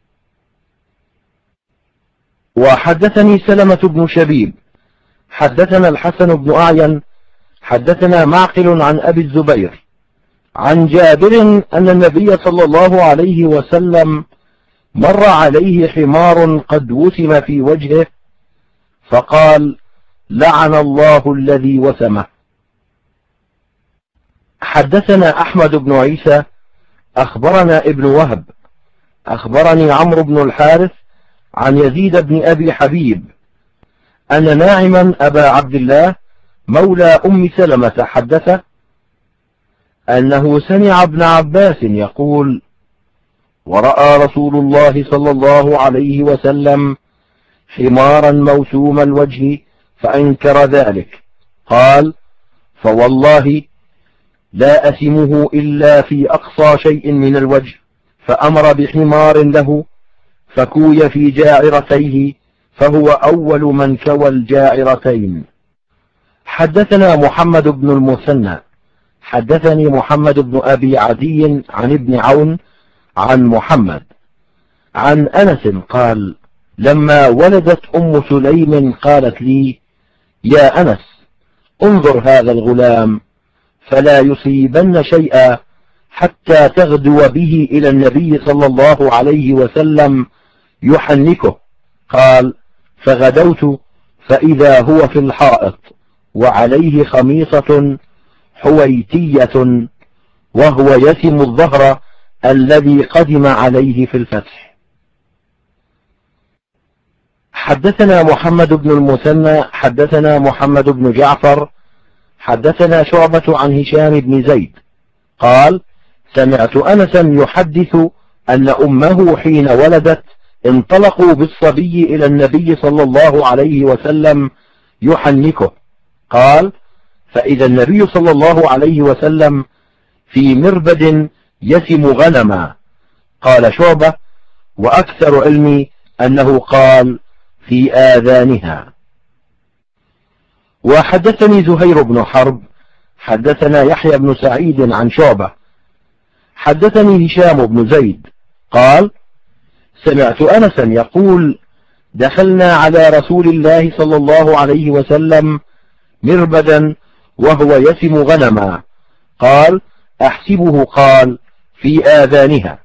وحدثني سلمة بن شبيب حدثنا الحسن بن أعين حدثنا معقل عن أبي الزبير عن جابر أن النبي صلى الله عليه وسلم مر عليه حمار قد وسم في وجهه فقال: لعن الله الذي وسمه. حدثنا أحمد بن عيسى أخبرنا ابن وهب أخبرني عمرو بن الحارث عن يزيد بن أبي حبيب أن ناعما أبا عبد الله مولى أم سلمة حدثه أنه سمع ابن عباس يقول: ورأى رسول الله صلى الله عليه وسلم حمارا موسوم الوجه فأنكر ذلك. قال: فوالله لا أسمه إلا في أقصى شيء من الوجه، فأمر بحمار له فكوي في جاعرتيه فهو أول من كوى الجاعرتين. حدثنا محمد بن المثنى حدثني محمد بن أبي عدي عن ابن عون عن محمد عن أنس قال: لما ولدت أم سليم قالت لي: يا أنس، انظر هذا الغلام فلا يصيبن شيئا حتى تغدو به إلى النبي صلى الله عليه وسلم يحنكه. قال: فغدوت فإذا هو في الحائط وعليه خميصة حويتية وهو يسم الظهر الذي قدم عليه في الفتح. حدثنا محمد بن المثنى حدثنا محمد بن جعفر حدثنا شعبة عن هشام بن زيد قال: سمعت أنسا يحدث أن أمه حين ولدت انطلقوا بالصبي إلى النبي صلى الله عليه وسلم يحنكه. قال: فإذا النبي صلى الله عليه وسلم في مربد يسم غنما. قال شعبة: وأكثر علمي أنه قال: في آذانها. وحدثني زهير بن حرب حدثنا يحيى بن سعيد عن شعبة حدثني هشام بن زيد قال: سمعت أنسا يقول: دخلنا على رسول الله صلى الله عليه وسلم مربدا وهو يسم غنما. قال: أحسبه قال: في آذانها.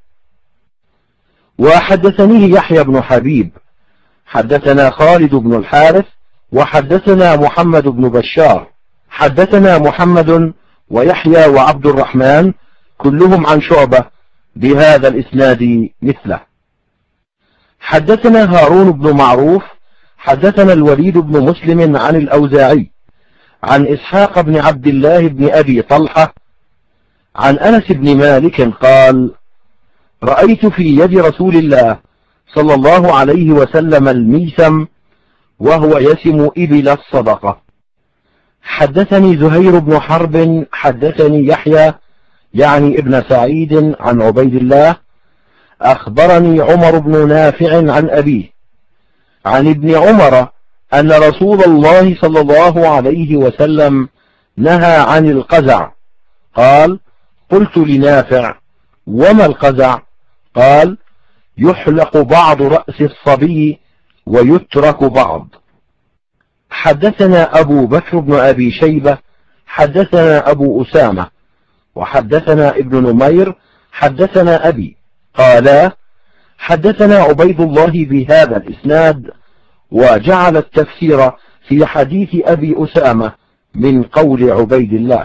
وحدثنيه يحيى بن حبيب حدثنا خالد بن الحارث وحدثنا محمد بن بشار حدثنا محمد ويحيى وعبد الرحمن كلهم عن شعبة بهذا الإسناد مثله. حدثنا هارون بن معروف حدثنا الوليد بن مسلم عن الأوزاعي عن إسحاق بن عبد الله بن أبي طلحة عن أنس بن مالك قال: رأيت في يد رسول الله صلى الله عليه وسلم الميسم وهو يسم إبل الصدقة. حدثني زهير بن حرب حدثني يحيى يعني ابن سعيد عن عبيد الله أخبرني عمر بن نافع عن أبيه عن ابن عمر أن رسول الله صلى الله عليه وسلم نهى عن القزع. قال: قلت لنافع: وما القزع؟ قال: يحلق بعض رأس الصبي ويترك بعض. حدثنا أبو بكر بن أبي شيبة حدثنا أبو أسامة وحدثنا ابن نمير حدثنا أبي قالا: حدثنا عبيد الله بهذا الإسناد، وجعل التفسير في حديث أبي أسامة من قول عبيد الله.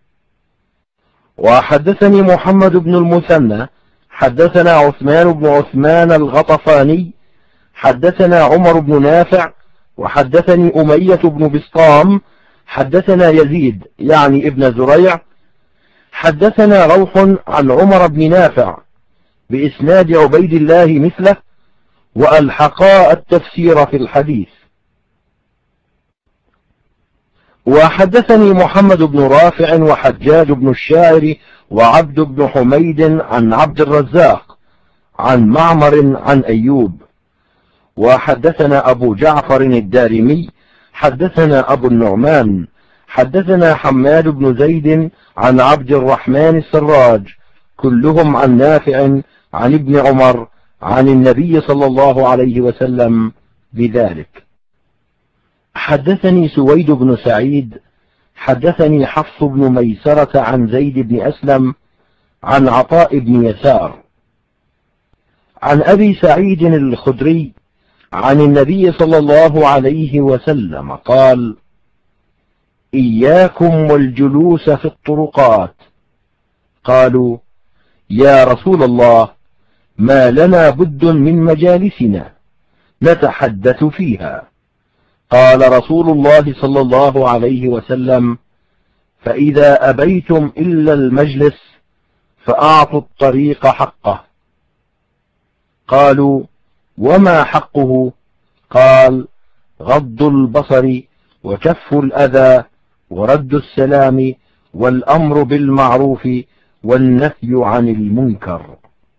وحدثني محمد بن المثنى حدثنا عثمان بن عثمان الغطفاني حدثنا عمر بن نافع وحدثني أمية بن بسطام حدثنا يزيد يعني ابن زريع حدثنا روح عن عمر بن نافع بإسناد عبيد الله مثله، وألحقا التفسير في الحديث. وحدثني محمد بن رافع وحجاج بن الشاعر وعبد بن حميد عن عبد الرزاق عن معمر عن أيوب. وحدثنا أبو جعفر الدارمي حدثنا أبو النعمان حدثنا حماد بن زيد عن عبد الرحمن السراج كلهم عن نافع عن ابن عمر عن النبي صلى الله عليه وسلم بذلك. حدثني سويد بن سعيد حدثني حفص بن ميسرة عن زيد بن أسلم عن عطاء بن يسار عن أبي سعيد الخدري عن النبي صلى الله عليه وسلم قال: إياكم والجلوس في الطرقات. قالوا: يا رسول الله، ما لنا بد من مجالسنا نتحدث فيها. قال رسول الله صلى الله عليه وسلم: فإذا أبيتم إلا المجلس فأعطوا الطريق حقه. قالوا: وما حقه؟ قال: غض البصر وكف الأذى ورد السلام والأمر بالمعروف والنهي عن المنكر.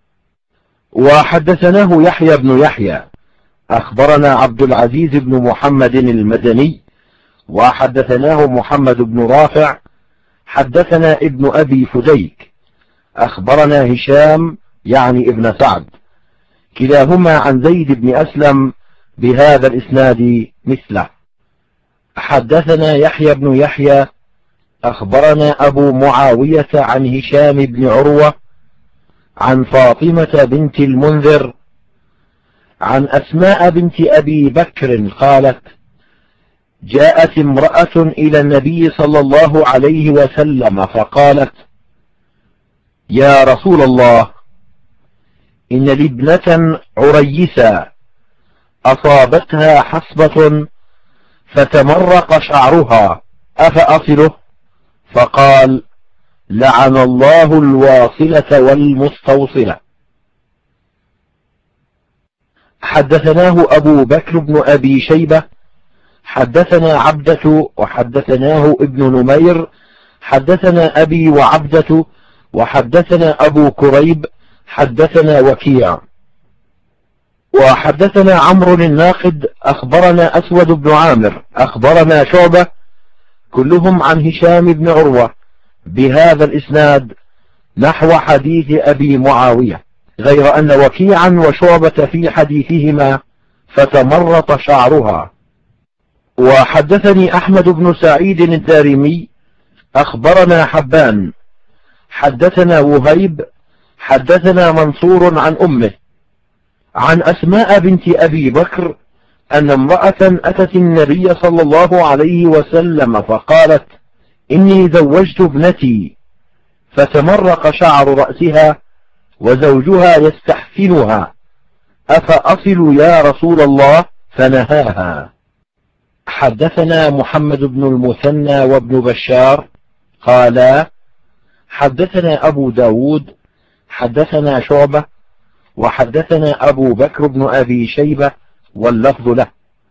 وحدثناه يحيى بن يحيى أخبرنا عبد العزيز بن محمد المدني وحدثناه محمد بن رافع حدثنا ابن أبي فديك أخبرنا هشام يعني ابن سعد كلاهما عن زيد بن أسلم بهذا الإسناد مثله. حدثنا يحيى بن يحيى أخبرنا أبو معاوية عن هشام بن عروة عن فاطمة بنت المنذر عن أسماء بنت أبي بكر قالت: جاءت امرأة إلى النبي صلى الله عليه وسلم فقالت: يا رسول الله، إن لي ابنة عريسا أصابتها حصبة فتمرق شعرها أفأصله؟ فقال: لعن الله الواصلة والمستوصلة. حدثناه أبو بكر بن أبي شيبة حدثنا عبدة وحدثناه ابن نمير حدثنا أبي وعبدة وحدثنا أبو كريب حدثنا وكيع. وحدثنا عمرو الناقد أخبرنا أسود بن عامر أخبرنا شعبة كلهم عن هشام بن عروة بهذا الإسناد نحو حديث أبي معاوية، غير أن وكيعا وشعبة في حديثهما فتمرط شعرها. وحدثني أحمد بن سعيد الدارمي أخبرنا حبان حدثنا وهيب حدثنا منصور عن أمه عن أسماء بنت أبي بكر أن امرأة أتت النبي صلى الله عليه وسلم فقالت: إني زوجت ابنتي، فتمرق شعر رأسها وزوجها يستحسنها، أفأصل يا رسول الله؟ فنهاها. حدثنا محمد بن المثنى وابن بشار قالا: حدثنا أبو داود حدثنا شعبة وحدثنا أبو بكر بن أبي شيبة واللفظ له.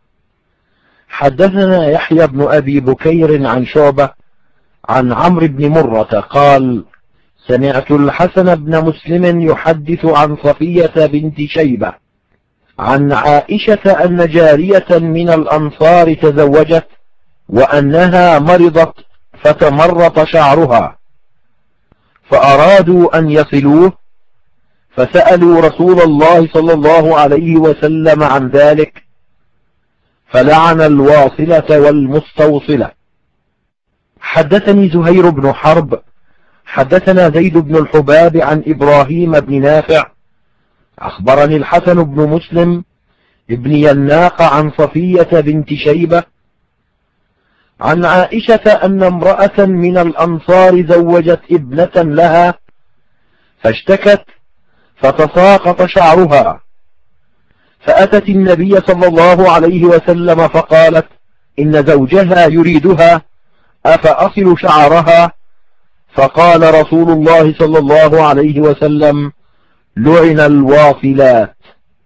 حدثنا يحيى بن أبي بكير عن شعبة عن عمرو بن مرة قال: سمعت الحسن بن مسلم يحدث عن صفية بنت شيبة عن عائشة أن جارية من الأنصار تزوجت وأنها مرضت فتمرط شعرها، فأرادوا أن يصلوه، فسألوا رسول الله صلى الله عليه وسلم عن ذلك، فلعن الواصلة والمستوصلة. حدثني زهير بن حرب حدثنا زيد بن الحباب عن إبراهيم بن نافع أخبرني الحسن بن مسلم ابن يناق عن صفية بنت شيبة عن عائشة أن امرأة من الأنصار زوجت ابنة لها فاشتكت فتساقط شعرها، فأتت النبي صلى الله عليه وسلم فقالت إن زوجها يريدها أفأصل شعرها؟ فقال رسول الله صلى الله عليه وسلم لعن الواصلات.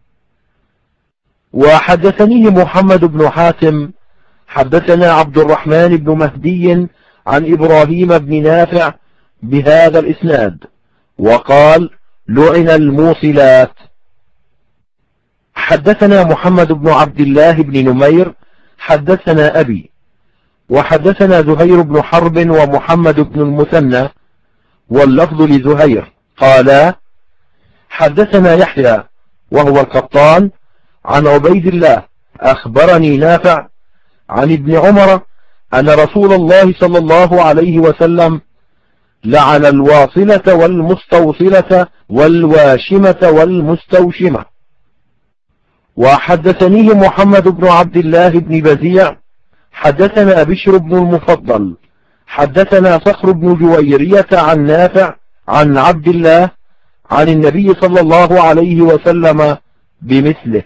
وحدثنيه محمد بن حاتم حدثنا عبد الرحمن بن مهدي عن إبراهيم بن نافع بهذا الإسناد وقال لعن الموصلات. حدثنا محمد بن عبد الله بن نمير حدثنا أبي وحدثنا زهير بن حرب ومحمد بن المثنى واللفظ لزهير قالا حدثنا يحيى وهو القطان عن عبيد الله أخبرني نافع عن ابن عمر أن رسول الله صلى الله عليه وسلم لعن الواصلة والمستوصلة والواشمة والمستوشمة. وحدثنيه محمد بن عبد الله بن بزيع حدثنا بشر بن المفضل حدثنا صخر بن جويرية عن نافع عن عبد الله عن النبي صلى الله عليه وسلم بمثله.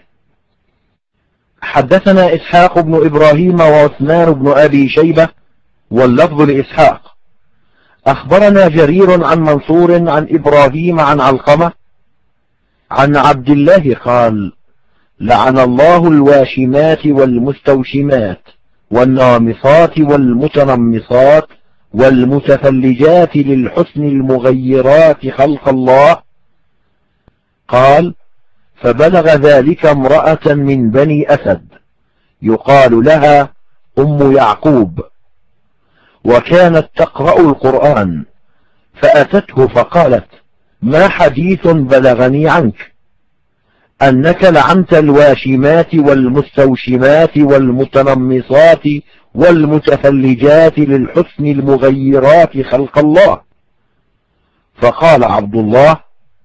حدثنا إسحاق بن إبراهيم وعثمان بن أبي شيبة واللفظ لإسحاق أخبرنا جرير عن منصور عن إبراهيم عن علقمة عن عبد الله قال لعن الله الواشمات والمستوشمات والنامصات والمتنمصات والمتفلجات للحسن المغيرات خلق الله. قال فبلغ ذلك امرأة من بني أسد يقال لها أم يعقوب وكانت تقرأ القرآن، فأتته فقالت ما حديث بلغني عنك أنك لعنت الواشمات والمستوشمات والمتنمصات والمتفلجات للحسن المغيرات خلق الله. فقال عبد الله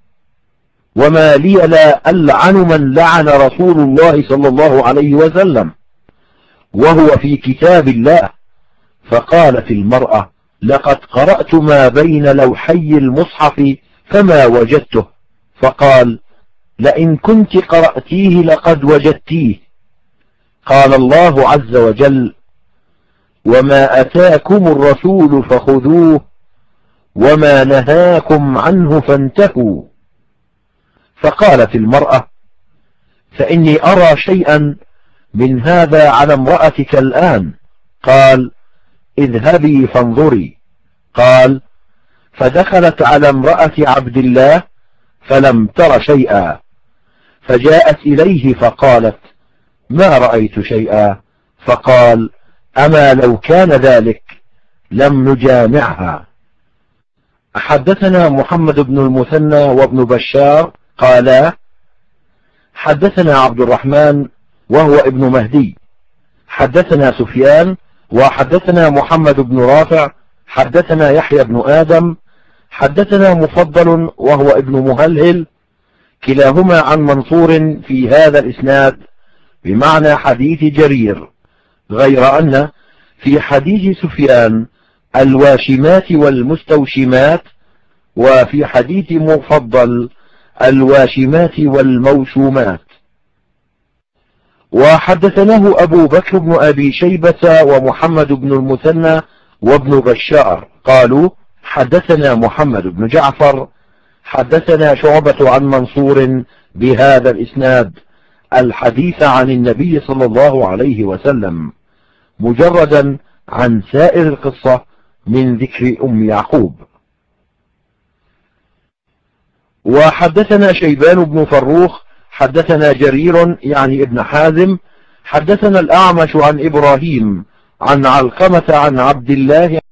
وما لي لا ألعن من لعن رسول الله صلى الله عليه وسلم وهو في كتاب الله. فقالت المرأة لقد قرأت ما بين لوحي المصحف فما وجدته. فقال لئن كنت قرأتيه لقد وجدتيه. قال الله عز وجل وما أتاكم الرسول فخذوه وما نهاكم عنه فانتهوا. فقالت المرأة فإني أرى شيئا من هذا على امرأتك الآن. قال اذهبي فانظري. قال فدخلت على امرأة عبد الله فلم تر شيئا، فجاءت إليه فقالت ما رأيت شيئا. فقال أما لو كان ذلك لم نجامعها. حدثنا محمد بن المثنى وابن بشار قالا حدثنا عبد الرحمن وهو ابن مهدي حدثنا سفيان وحدثنا محمد بن رافع حدثنا يحيى بن آدم حدثنا مفضل وهو ابن مهلهل كلاهما عن منصور في هذا الإسناد بمعنى حديث جرير، غير أن في حديث سفيان الواشمات والمستوشمات وفي حديث مفضل الواشمات والموشومات. وحدثناه أبو بكر بن أبي شيبة ومحمد بن المثنى وابن بشار قالوا حدثنا محمد بن جعفر حدثنا شعبة عن منصور بهذا الإسناد الحديث عن النبي صلى الله عليه وسلم مجردا عن سائر القصة من ذكر أم يعقوب. وحدثنا شيبان بن فروخ حدثنا جرير يعني ابن حازم حدثنا الأعمش عن إبراهيم عن علقمة عن عبد الله